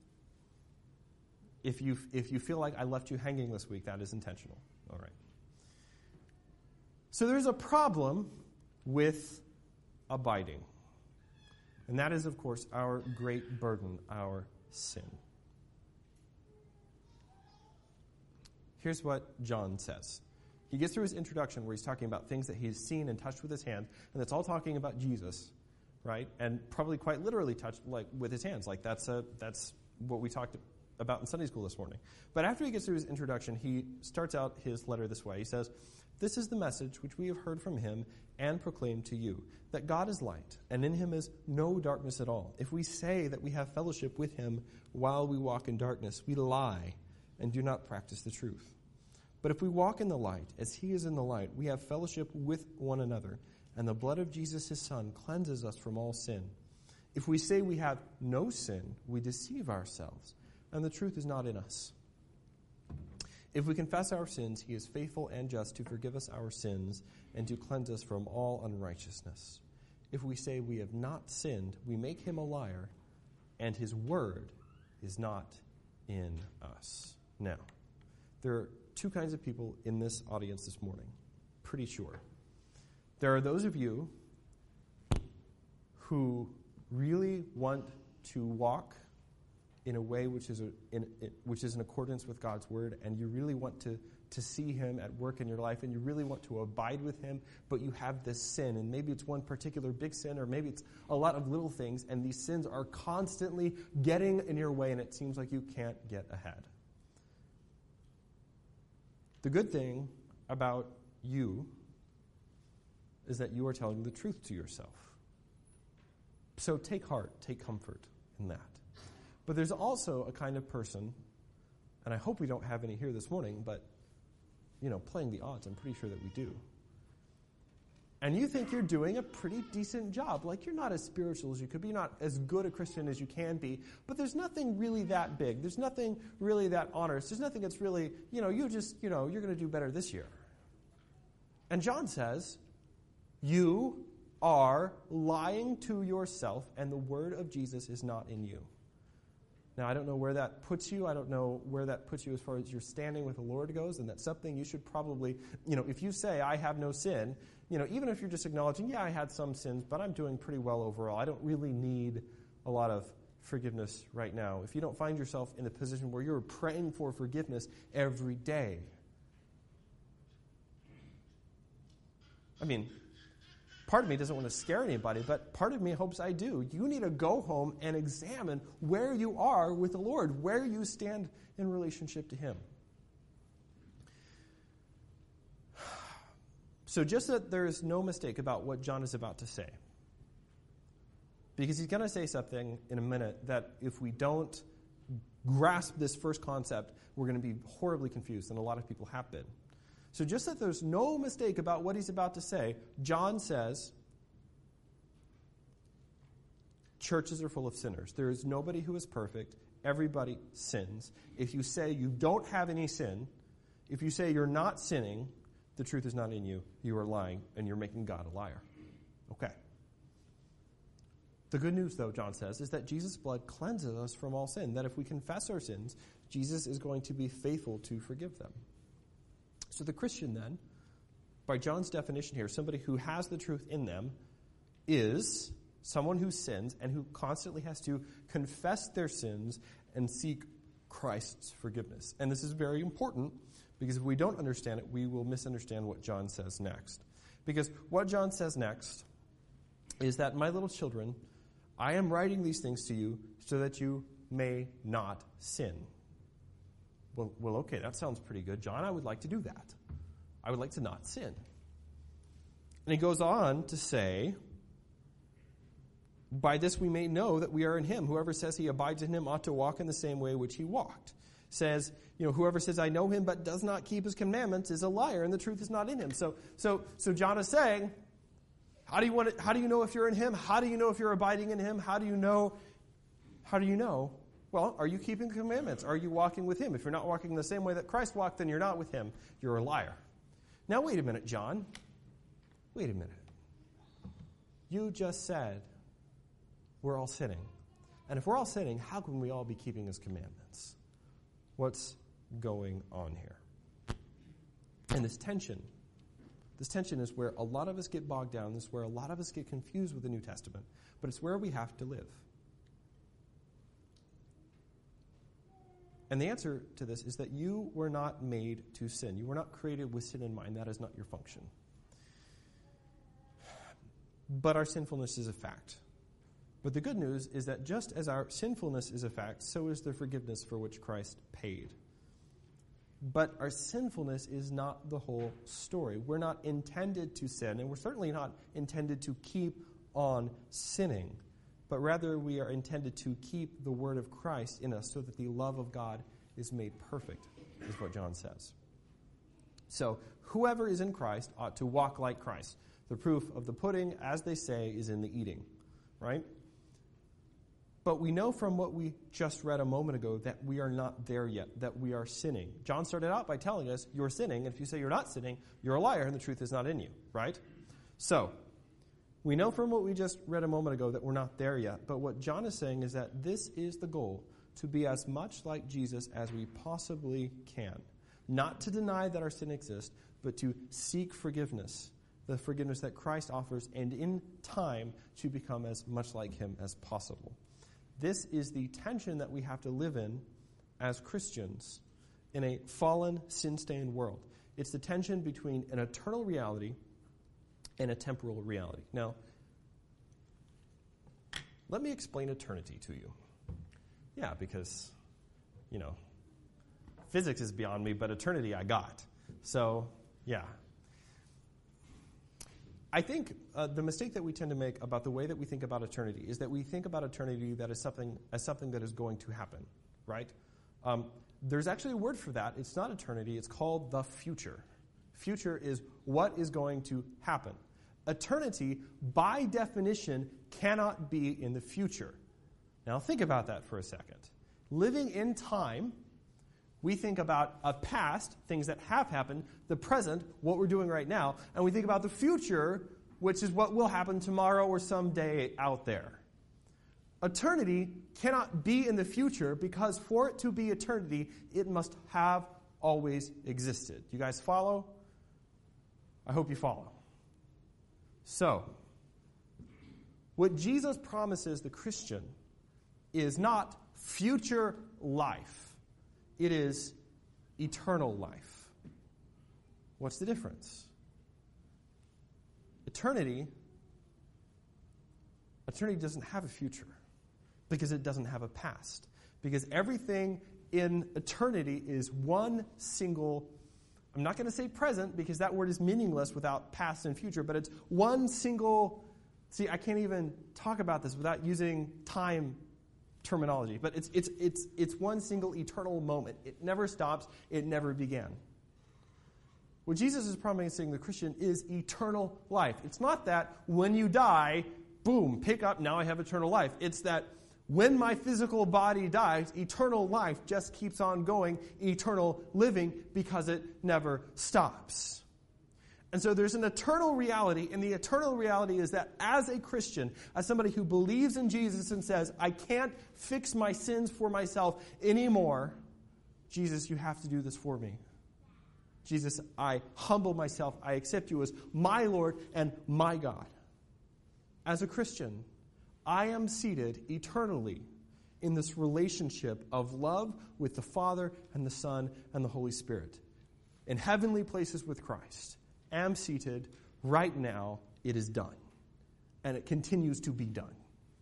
if you if you feel like I left you hanging this week, that is intentional. All right. So there's a problem with abiding. And that is, of course, our great burden, our sin. Here's what John says. he gets through his introduction where he's talking about things that he's seen and touched with his hands, and that's all talking about Jesus, right? And probably quite literally touched like with his hands. Like that's a, that's what we talked about in Sunday school this morning. But after he gets through his introduction, he starts out his letter this way. He says, "This is the message which we have heard from him and proclaimed to you, that God is light, and in him is no darkness at all. If we say that we have fellowship with him while we walk in darkness, we lie and do not practice the truth. But if we walk in the light, as he is in the light, we have fellowship with one another, and the blood of Jesus his Son cleanses us from all sin. If we say we have no sin, we deceive ourselves, and the truth is not in us. If we confess our sins, he is faithful and just to forgive us our sins and to cleanse us from all unrighteousness. If we say we have not sinned, we make him a liar, and his word is not in us." Now, there are two kinds of people in this audience this morning, pretty sure. There are those of you who really want to walk in a way which is a, in, in, which is in accordance with God's word, and you really want to, to see him at work in your life, and you really want to abide with him, but you have this sin, and maybe it's one particular big sin, or maybe it's a lot of little things, and these sins are constantly getting in your way, and it seems like you can't get ahead. The good thing about you is that you are telling the truth to yourself. So take heart, take comfort in that. But there's also a kind of person, and I hope we don't have any here this morning, but, you know, playing the odds, I'm pretty sure that we do. And you think you're doing a pretty decent job. Like, you're not as spiritual as you could be, you're not as good a Christian as you can be, but there's nothing really that big. There's nothing really that onerous. There's nothing that's really, you know, you just, you know, you're going to do better this year. And John says, you are lying to yourself, and the word of Jesus is not in you. Now, I don't know where that puts you. I don't know where that puts you as far as your standing with the Lord goes, and that's something you should probably, you know, if you say, I have no sin, you know, even if you're just acknowledging, yeah, I had some sins, but I'm doing pretty well overall. I don't really need a lot of forgiveness right now. If you don't find yourself in a position where you're praying for forgiveness every day. I mean, part of me doesn't want to scare anybody, but part of me hopes I do. You need to go home and examine where you are with the Lord, where you stand in relationship to him. So just that there is no mistake about what John is about to say. Because he's going to say something in a minute that if we don't grasp this first concept, we're going to be horribly confused, and a lot of people have been. So just that there's no mistake about what he's about to say, John says, churches are full of sinners. There is nobody who is perfect. Everybody sins. If you say you don't have any sin, if you say you're not sinning, the truth is not in you. You are lying, and you're making God a liar. Okay. The good news, though, John says, is that Jesus' blood cleanses us from all sin, that if we confess our sins, Jesus is going to be faithful to forgive them. So the Christian then, by John's definition here, somebody who has the truth in them is someone who sins and who constantly has to confess their sins and seek Christ's forgiveness. And this is very important because if we don't understand it, we will misunderstand what John says next. Because what John says next is that, my little children, I am writing these things to you so that you may not sin. Well, well, okay, that sounds pretty good, John. I would like to do that. I would like to not sin. And he goes on to say, by this we may know that we are in him. Whoever says he abides in him ought to walk in the same way which he walked. Says, you know, whoever says I know him but does not keep his commandments is a liar, and the truth is not in him. So, so, so John is saying, how do you want to, how do you know if you're in him? How do you know if you're abiding in him? How do you know? How do you know? Well, are you keeping the commandments? Are you walking with him? If you're not walking the same way that Christ walked, then you're not with him. You're a liar. Now, wait a minute, John. Wait a minute. You just said we're all sinning. And if we're all sinning, how can we all be keeping his commandments? What's going on here? And this tension, this tension is where a lot of us get bogged down. This is where a lot of us get confused with the New Testament. But it's where we have to live. And the answer to this is that you were not made to sin. You were not created with sin in mind. That is not your function. But our sinfulness is a fact. But the good news is that just as our sinfulness is a fact, so is the forgiveness for which Christ paid. But our sinfulness is not the whole story. We're not intended to sin, and we're certainly not intended to keep on sinning. But rather, we are intended to keep the word of Christ in us so that the love of God is made perfect, is what John says. So, whoever is in Christ ought to walk like Christ. The proof of the pudding, as they say, is in the eating, right? But we know from what we just read a moment ago that we are not there yet, that we are sinning. John started out by telling us you're sinning, and if you say you're not sinning, you're a liar, and the truth is not in you, right? So, we know from what we just read a moment ago that we're not there yet, but what John is saying is that this is the goal, to be as much like Jesus as we possibly can. Not to deny that our sin exists, but to seek forgiveness, the forgiveness that Christ offers, and in time to become as much like him as possible. This is the tension that we have to live in as Christians in a fallen, sin-stained world. It's the tension between an eternal reality and a temporal reality. Now, let me explain eternity to you. Yeah, because, you know, physics is beyond me, but eternity I got. So, yeah. I think uh, the mistake that we tend to make about the way that we think about eternity is that we think about eternity that is something as something that is going to happen, right? Um, there's actually a word for that. It's not eternity. It's called the future. Future is what is going to happen. Eternity, by definition, cannot be in the future. Now think about that for a second. Living in time, we think about a past, things that have happened, the present, what we're doing right now, and we think about the future, which is what will happen tomorrow or someday out there. Eternity cannot be in the future because for it to be eternity, it must have always existed. You guys follow? I hope you follow. So, what Jesus promises the Christian is not future life. It is eternal life. What's the difference? Eternity, eternity doesn't have a future because it doesn't have a past. Because everything in eternity is one single, I'm not going to say present because that word is meaningless without past and future, but it's one single, see, I can't even talk about this without using time terminology, but it's it's it's it's one single eternal moment. It never stops. It never began. What Jesus is promising the Christian is eternal life. It's not that when you die, boom, pick up, now I have eternal life. It's that when my physical body dies, eternal life just keeps on going, eternal living, because it never stops. And so there's an eternal reality, and the eternal reality is that as a Christian, as somebody who believes in Jesus and says, I can't fix my sins for myself anymore, Jesus, you have to do this for me. Jesus, I humble myself. I accept you as my Lord and my God. As a Christian, I am seated eternally in this relationship of love with the Father and the Son and the Holy Spirit, in heavenly places with Christ. Am seated right now. It is done. And it continues to be done.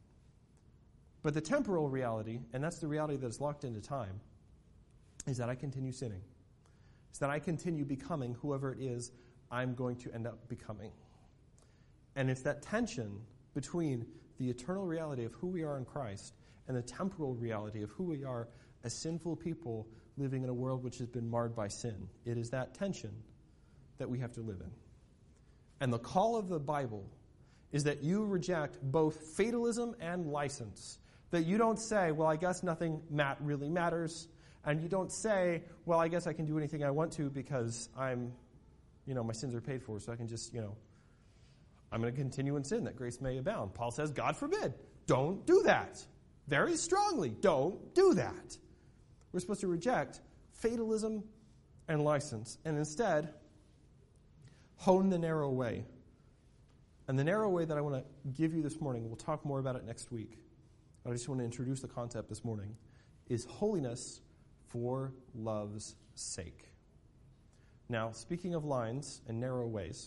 But the temporal reality, and that's the reality that is locked into time, is that I continue sinning. It's that I continue becoming whoever it is I'm going to end up becoming. And it's that tension between the eternal reality of who we are in Christ and the temporal reality of who we are as sinful people living in a world which has been marred by sin. It is that tension that we have to live in. And the call of the Bible is that you reject both fatalism and license. That you don't say, well, I guess nothing mat- really matters. And you don't say, well, I guess I can do anything I want to because I'm, you know, my sins are paid for, so I can just, you know, I'm going to continue in sin that grace may abound. Paul says, God forbid. Don't do that. Very strongly, don't do that. We're supposed to reject fatalism and license, and instead hone the narrow way. And the narrow way that I want to give you this morning, we'll talk more about it next week, but I just want to introduce the concept this morning, is holiness for love's sake. Now, speaking of lines and narrow ways,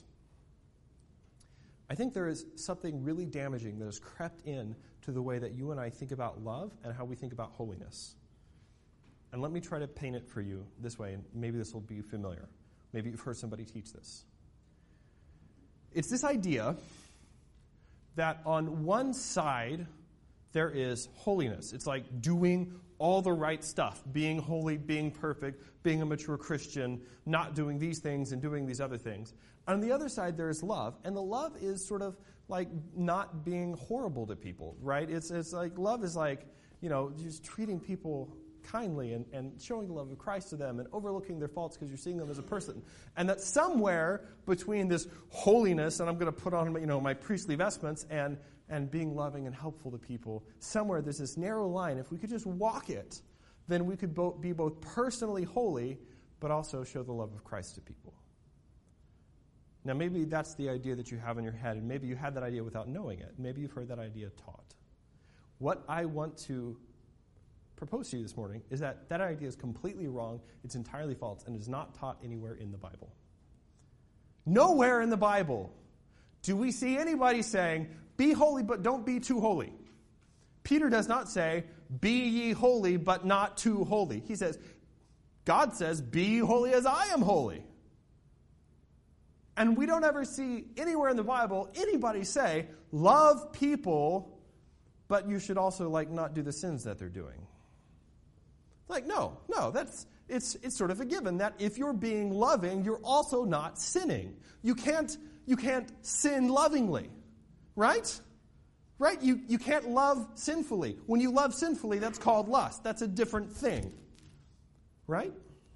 I think there is something really damaging that has crept in to the way that you and I think about love and how we think about holiness. And let me try to paint it for you this way, and maybe this will be familiar. Maybe you've heard somebody teach this. It's this idea that on one side there is holiness. It's like doing all the right stuff, being holy, being perfect, being a mature Christian, not doing these things and doing these other things. On the other side, there is love, and the love is sort of like not being horrible to people, right? It's it's like love is like, you know, just treating people kindly and, and showing the love of Christ to them and overlooking their faults because you're seeing them as a person. And that somewhere between this holiness, and I'm going to put on, you know, my priestly vestments, and and being loving and helpful to people, somewhere there's this narrow line. If we could just walk it, then we could both be both personally holy, but also show the love of Christ to people. Now, maybe that's the idea that you have in your head, and maybe you had that idea without knowing it. Maybe you've heard that idea taught. What I want to propose to you this morning is that that idea is completely wrong, it's entirely false, and is not taught anywhere in the Bible. Nowhere in the Bible do we see anybody saying, be holy, but don't be too holy. Peter does not say, be ye holy, but not too holy. He says, God says, be ye holy as I am holy. And we don't ever see anywhere in the Bible anybody say, love people, but you should also like not do the sins that they're doing. Like, no, no, that's it's it's sort of a given that if you're being loving, you're also not sinning. You can't you can't sin lovingly. Right? Right? You, you can't love sinfully. When you love sinfully, that's called lust. That's a different thing. Right?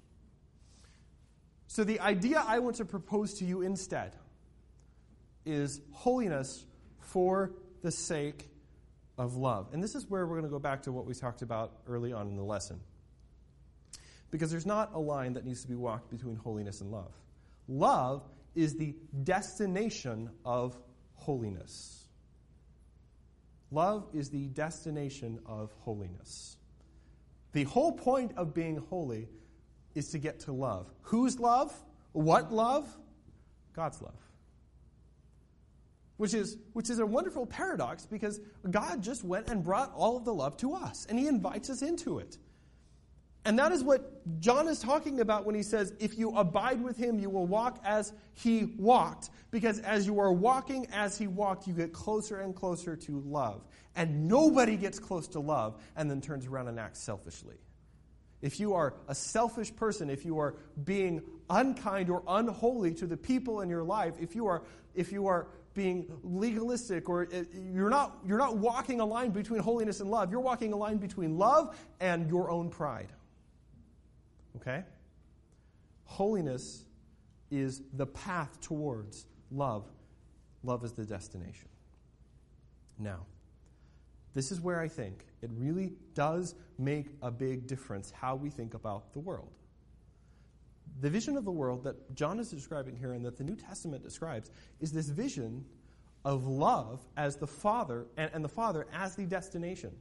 So the idea I want to propose to you instead is holiness for the sake of love. And this is where we're going to go back to what we talked about early on in the lesson. Because there's not a line that needs to be walked between holiness and love. Love is the destination of holiness. Love is the destination of holiness. The whole point of being holy is to get to love. Whose love? What love? God's love. Which is, which is a wonderful paradox because God just went and brought all of the love to us, and he invites us into it. And that is what John is talking about when he says, if you abide with him, you will walk as he walked. Because as you are walking as he walked, you get closer and closer to love. And nobody gets close to love and then turns around and acts selfishly. If you are a selfish person, if you are being unkind or unholy to the people in your life, if you are if you are being legalistic, or you're not you're not walking a line between holiness and love, you're walking a line between love and your own pride. Okay? Holiness is the path towards love. Love is the destination. Now, this is where I think it really does make a big difference how we think about the world. The vision of the world that John is describing here and that the New Testament describes is this vision of love as the Father, and, and the Father as the destination.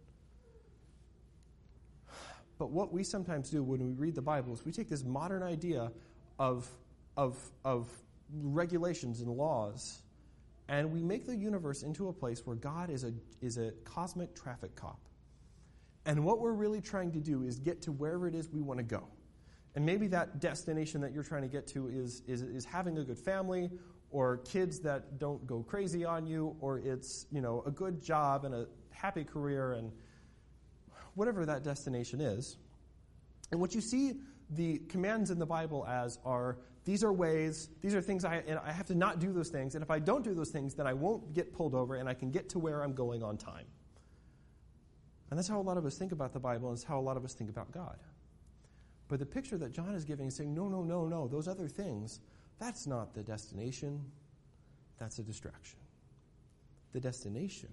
But what we sometimes do when we read the Bible is we take this modern idea of, of, of regulations and laws, and we make the universe into a place where God is a, is a cosmic traffic cop. And what we're really trying to do is get to wherever it is we want to go. And maybe that destination that you're trying to get to is, is, is having a good family, or kids that don't go crazy on you, or it's, you know, a good job and a happy career, and whatever that destination is. And what you see the commands in the Bible as are, these are ways, these are things I, and I have to not do those things, and if I don't do those things, then I won't get pulled over, and I can get to where I'm going on time. And that's how a lot of us think about the Bible, and it's how a lot of us think about God. But the picture that John is giving is saying, no, no, no, no, those other things, that's not the destination. That's a distraction. The destination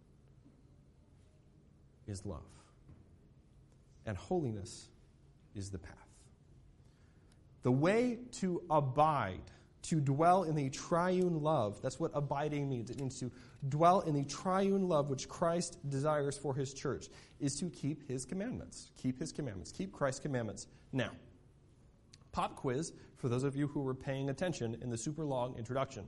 is love. And holiness is the path. The way to abide to dwell in the triune love. That's what abiding means. It means to dwell in the triune love which Christ desires for his church, is to keep his commandments. Keep his commandments. Keep Christ's commandments. Now, pop quiz for those of you who were paying attention in the super long introduction.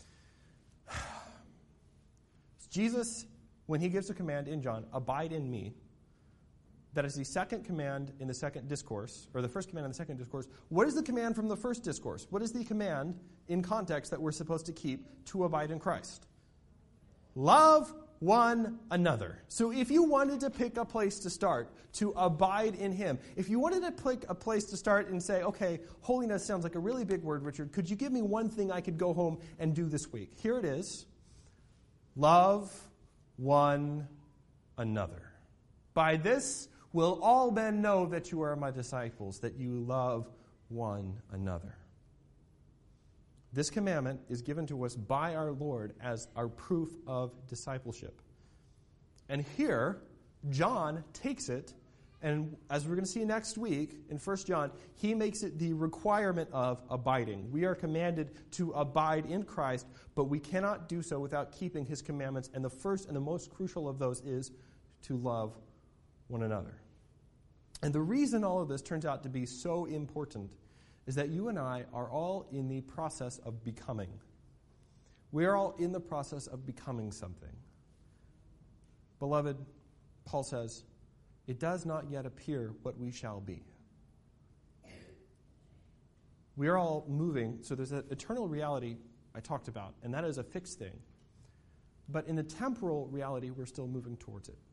Jesus, when he gives a command in John, abide in me, that is the second command in the second discourse, or the first command in the second discourse. What is the command from the first discourse? What is the command in context that we're supposed to keep to abide in Christ? Love one another. So if you wanted to pick a place to start, to abide in him, if you wanted to pick a place to start and say, okay, holiness sounds like a really big word, Richard, could you give me one thing I could go home and do this week? Here it is. Love one another. By this will all men know that you are my disciples, that you love one another. This commandment is given to us by our Lord as our proof of discipleship. And here, John takes it, and as we're going to see next week in First John, he makes it the requirement of abiding. We are commanded to abide in Christ, but we cannot do so without keeping his commandments. And the first and the most crucial of those is to love one another. And the reason all of this turns out to be so important is that you and I are all in the process of becoming. We are all in the process of becoming something. Beloved, Paul says, it does not yet appear what we shall be. We are all moving, so there's an eternal reality I talked about, and that is a fixed thing. But in the temporal reality, we're still moving towards it.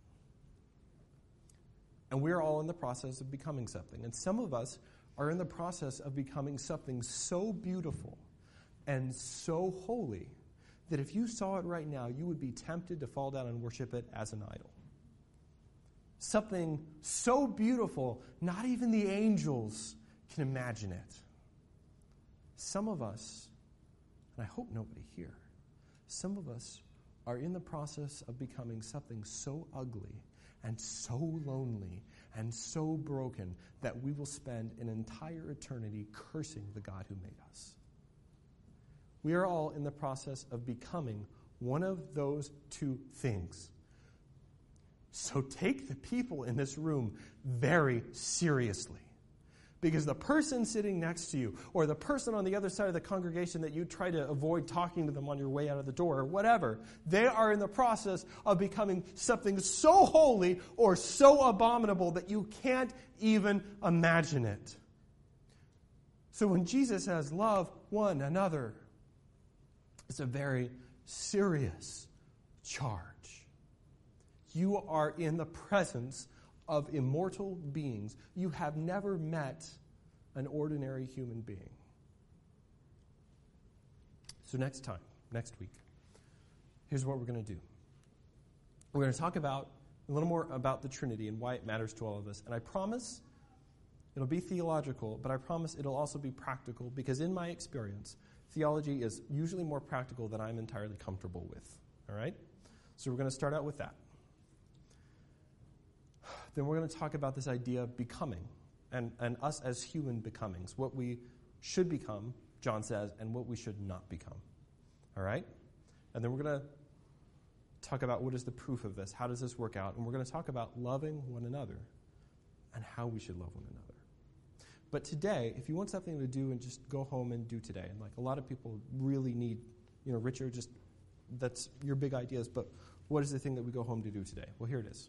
And we're all in the process of becoming something. And some of us are in the process of becoming something so beautiful and so holy that if you saw it right now, you would be tempted to fall down and worship it as an idol. Something so beautiful, not even the angels can imagine it. Some of us, and I hope nobody here, some of us are in the process of becoming something so ugly and so lonely and so broken that we will spend an entire eternity cursing the God who made us. We are all in the process of becoming one of those two things. So take the people in this room very seriously. Because the person sitting next to you, or the person on the other side of the congregation that you try to avoid talking to them on your way out of the door, or whatever, they are in the process of becoming something so holy or so abominable that you can't even imagine it. So when Jesus says, love one another, it's a very serious charge. You are in the presence of immortal beings. You have never met an ordinary human being. So next time, next week, here's what we're going to do. We're going to talk about a little more about the Trinity and why it matters to all of us. And I promise it'll be theological, but I promise it'll also be practical, because in my experience, theology is usually more practical than I'm entirely comfortable with. All right? So we're going to start out with that. Then we're going to talk about this idea of becoming, and, and us as human becomings, what we should become, John says, and what we should not become. All right? And then we're going to talk about what is the proof of this, how does this work out, and we're going to talk about loving one another and how we should love one another. But today, if you want something to do and just go home and do today, and like a lot of people really need, you know, Richard, just that's your big ideas, but what is the thing that we go home to do today? Well, here it is.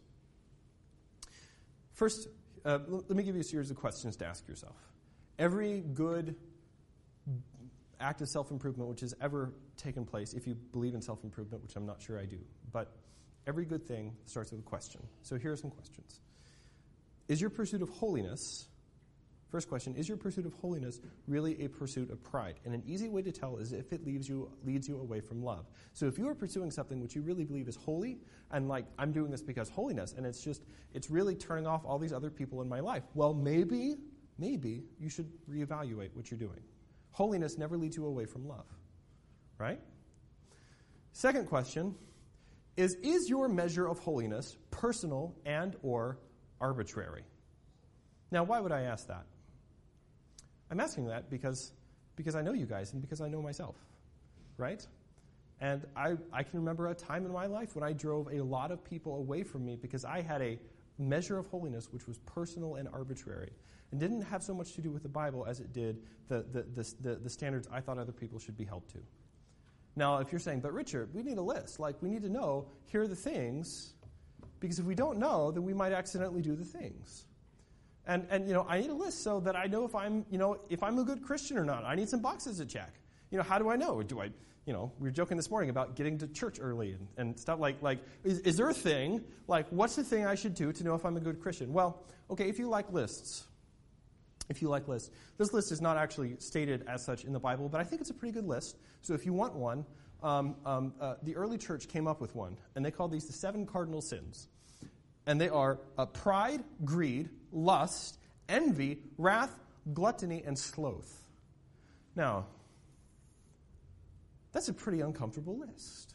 First, uh, let me give you a series of questions to ask yourself. Every good act of self-improvement which has ever taken place, if you believe in self-improvement, which I'm not sure I do, but every good thing starts with a question. So here are some questions. Is your pursuit of holiness, first question, is your pursuit of holiness really a pursuit of pride? And an easy way to tell is if it leaves you, leads you away from love. So if you are pursuing something which you really believe is holy, and like, I'm doing this because holiness, and it's just, it's really turning off all these other people in my life, well, maybe, maybe you should reevaluate what you're doing. Holiness never leads you away from love, right? Second question is, is your measure of holiness personal and or arbitrary? Now, why would I ask that? I'm asking that because because I know you guys and because I know myself, right? And I, I can remember a time in my life when I drove a lot of people away from me because I had a measure of holiness which was personal and arbitrary and didn't have so much to do with the Bible as it did the, the, the, the, the standards I thought other people should be held to. Now, if you're saying, but Richard, we need a list. Like, we need to know, here are the things, because if we don't know, then we might accidentally do the things. And, and you know, I need a list so that I know if I'm, you know, if I'm a good Christian or not. I need some boxes to check. You know, how do I know? Do I, you know, we were joking this morning about getting to church early and, and stuff like, like is, is there a thing, like, what's the thing I should do to know if I'm a good Christian? Well, okay, if you like lists, if you like lists, this list is not actually stated as such in the Bible, but I think it's a pretty good list. So if you want one, um, um, uh, the early church came up with one, and they called these the seven cardinal sins. And they are uh, pride, greed, lust, envy, wrath, gluttony, and sloth. Now, that's a pretty uncomfortable list.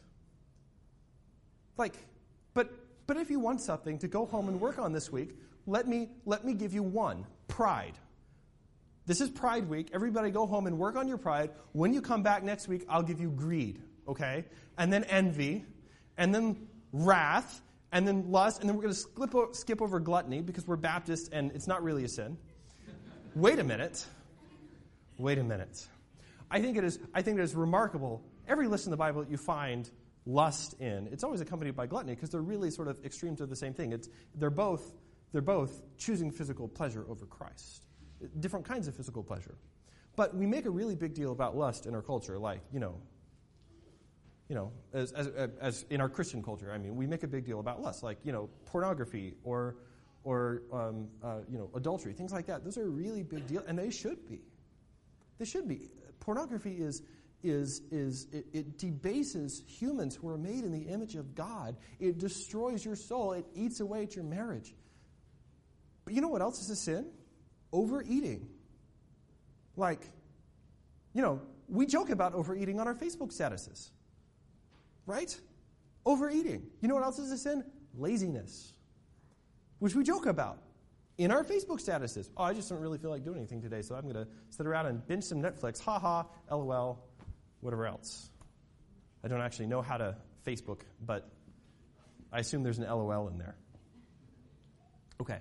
Like, but but if you want something to go home and work on this week, let me let me give you one. Pride. This is Pride Week. Everybody go home and work on your pride. When you come back next week, I'll give you greed, okay? And then envy, and then wrath, and then lust, and then we're going to skip, o- skip over gluttony because we're Baptists and it's not really a sin. Wait a minute. Wait a minute. I think it is I think it is remarkable. Every list in the Bible that you find lust in, it's always accompanied by gluttony because they're really sort of extremes of the same thing. It's they're both they're both choosing physical pleasure over Christ. Different kinds of physical pleasure. But we make a really big deal about lust in our culture, like, you know, you know, as, as, as in our Christian culture, I mean, we make a big deal about lust, like, you know, pornography or, or um, uh, you know, adultery, things like that. Those are a really big deal, and they should be. They should be. Pornography is, is, is it, it debases humans who are made in the image of God. It destroys your soul. It eats away at your marriage. But you know what else is a sin? Overeating. Like, you know, we joke about overeating on our Facebook statuses. Right? Overeating. You know what else is a sin? Laziness. Which we joke about in our Facebook statuses. Oh, I just don't really feel like doing anything today, so I'm going to sit around and binge some Netflix. Ha ha, LOL, whatever else. I don't actually know how to Facebook, but I assume there's an LOL in there. Okay.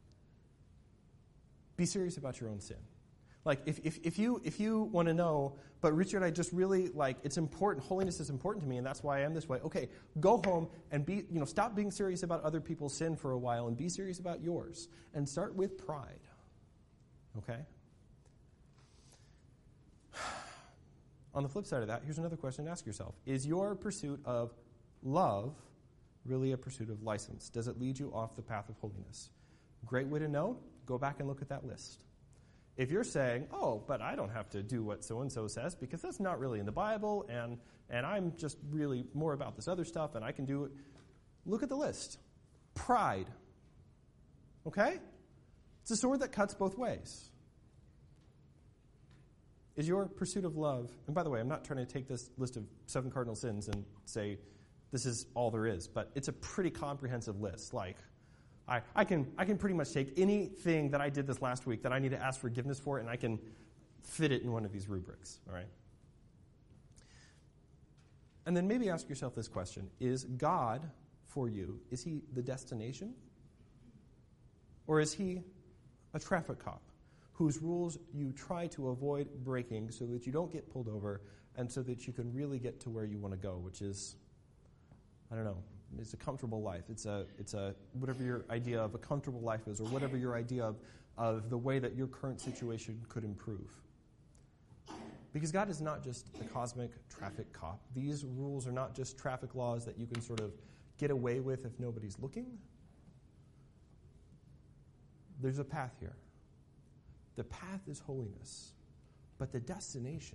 Be serious about your own sin. Like, if, if, if you if you want to know, but Richard, I just really, like, it's important, holiness is important to me, and that's why I am this way. Okay, go home and be, you know, stop being serious about other people's sin for a while and be serious about yours. And start with pride. Okay? On the flip side of that, here's another question to ask yourself. Is your pursuit of love really a pursuit of license? Does it lead you off the path of holiness? Great way to know, go back and look at that list. If you're saying, oh, but I don't have to do what so-and-so says because that's not really in the Bible, and, and I'm just really more about this other stuff, and I can do it, look at the list. Pride. Okay? It's a sword that cuts both ways. Is your pursuit of love, and by the way, I'm not trying to take this list of seven cardinal sins and say this is all there is, but it's a pretty comprehensive list. Like, I, I can I can pretty much take anything that I did this last week that I need to ask forgiveness for, and I can fit it in one of these rubrics, all right? And then maybe ask yourself this question. Is God for you, is he the destination? Or is he a traffic cop whose rules you try to avoid breaking so that you don't get pulled over and so that you can really get to where you want to go, which is, I don't know, it's a comfortable life. It's a, it's a, whatever your idea of a comfortable life is, or whatever your idea of, of the way that your current situation could improve. Because God is not just a cosmic traffic cop. These rules are not just traffic laws that you can sort of get away with if nobody's looking. There's a path here. The path is holiness. But the destination,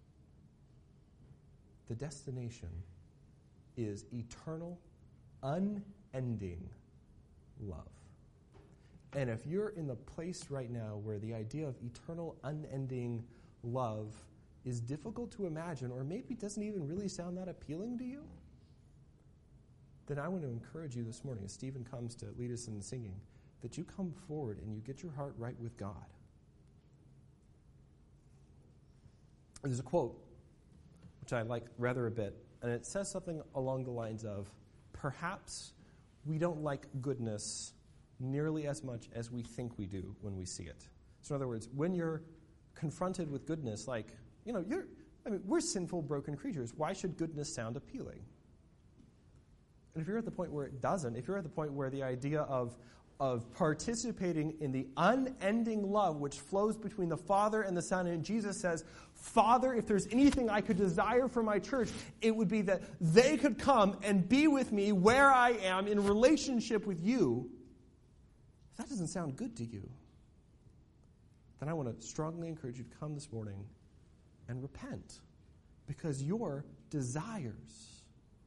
the destination is eternal, unending love. And if you're in the place right now where the idea of eternal, unending love is difficult to imagine, or maybe doesn't even really sound that appealing to you, then I want to encourage you this morning, as Stephen comes to lead us in singing, that you come forward and you get your heart right with God. There's a quote, which I like rather a bit, and it says something along the lines of, perhaps we don't like goodness nearly as much as we think we do when we see it. So in other words, when you're confronted with goodness, like, you know, you're, I mean, we're sinful, broken creatures. Why should goodness sound appealing? And if you're at the point where it doesn't, if you're at the point where the idea of, of participating in the unending love which flows between the Father and the Son, and Jesus says, Father, if there's anything I could desire for my church, it would be that they could come and be with me where I am in relationship with you. If that doesn't sound good to you, then I want to strongly encourage you to come this morning and repent, because your desires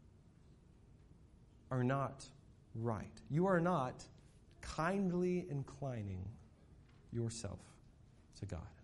are not right. You are not kindly inclining yourself to God.